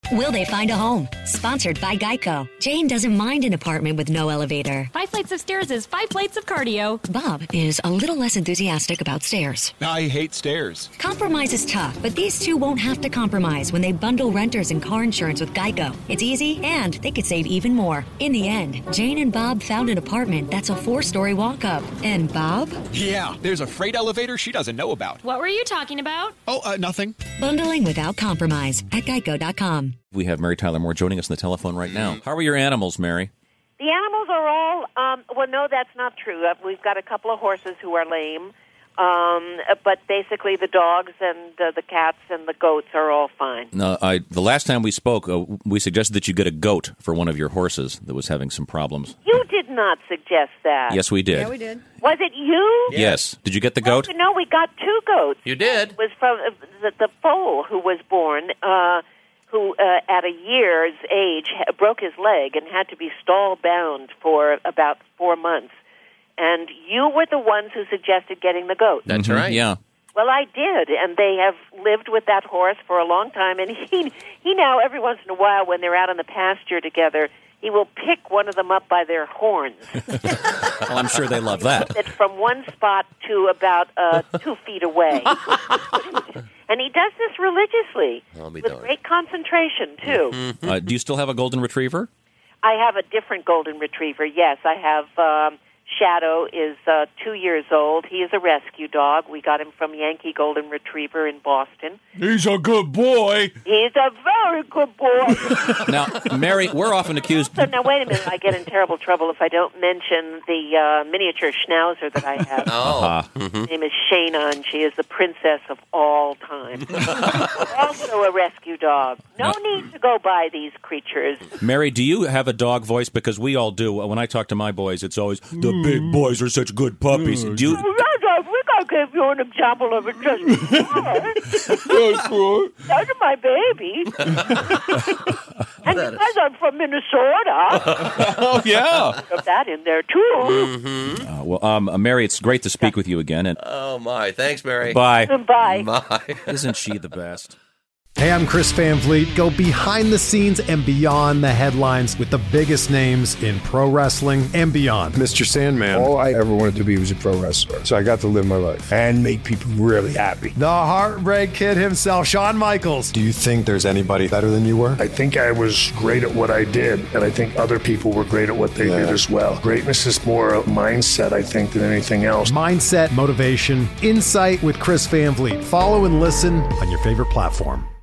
Will they find a home? Sponsored by Geico. Jane doesn't mind an apartment with no elevator. 5 flights of stairs is 5 plates of cardio. Bob is a little less enthusiastic about stairs. I hate stairs. Compromise is tough, but these two won't have to compromise when they bundle renters and car insurance with Geico. It's easy, and they could save even more. In the end, Jane and Bob found an apartment that's a 4-story walk-up. And Bob? Yeah, there's a freight elevator she doesn't know about. What were you talking about? Oh, nothing. Bundling without compromise at Geico.com. We have Mary Tyler Moore joining us on the telephone right now. How are your animals, Mary? The animals are all, well, no, that's not true. We've got a couple of horses who are lame, but basically the dogs and the cats and the goats are all fine. No, the last time we spoke, we suggested that you get a goat for one of your horses that was having some problems. You did not suggest that. Yes, we did. Yeah, we did. Was it you? Yes. Did you get the goat? No, we got 2 goats. You did? It was from the foal who was born, who at a year's age broke his leg and had to be stall-bound for about 4 months. And you were the ones who suggested getting the goat. That's right. Yeah. Well, I did, and they have lived with that horse for a long time. And he now, every once in a while, when they're out in the pasture together, he will pick one of them up by their horns. Well, I'm sure they love that. It's from one spot to about 2 feet away. And he does this religiously, with great concentration, too. Do you still have a golden retriever? I have a different golden retriever, yes. I have Shadow is 2 years old. He is a rescue dog. We got him from Yankee Golden Retriever in Boston. He's a good boy. He's a very good boy. Now, Mary, we're often accused... So now, wait a minute. I get in terrible trouble if I don't mention the miniature schnauzer that I have. Her name is Shayna, and she is the princess of all time. Also a rescue dog. No need to go by these creatures. Mary, do you have a dog voice? Because we all do. When I talk to my boys, it's always, the big boys are such good puppies. Do you... I gave you an example of it just before. Those are my babies. And because I'm from Minnesota. Oh, yeah. Put that in there, too. Mary, it's great to speak with you again. And Oh, my. Thanks, Mary. Bye. Bye. Bye. Isn't she the best? Hey, I'm Chris Van Vliet. Go behind the scenes and beyond the headlines with the biggest names in pro wrestling and beyond. Mr. Sandman. All I ever wanted to be was a pro wrestler. So I got to live my life and make people really happy. The Heartbreak Kid himself, Shawn Michaels. Do you think there's anybody better than you were? I think I was great at what I did, and I think other people were great at what they did as well. Greatness is more a mindset, I think, than anything else. Mindset, motivation, insight with Chris Van Vliet. Follow and listen on your favorite platform.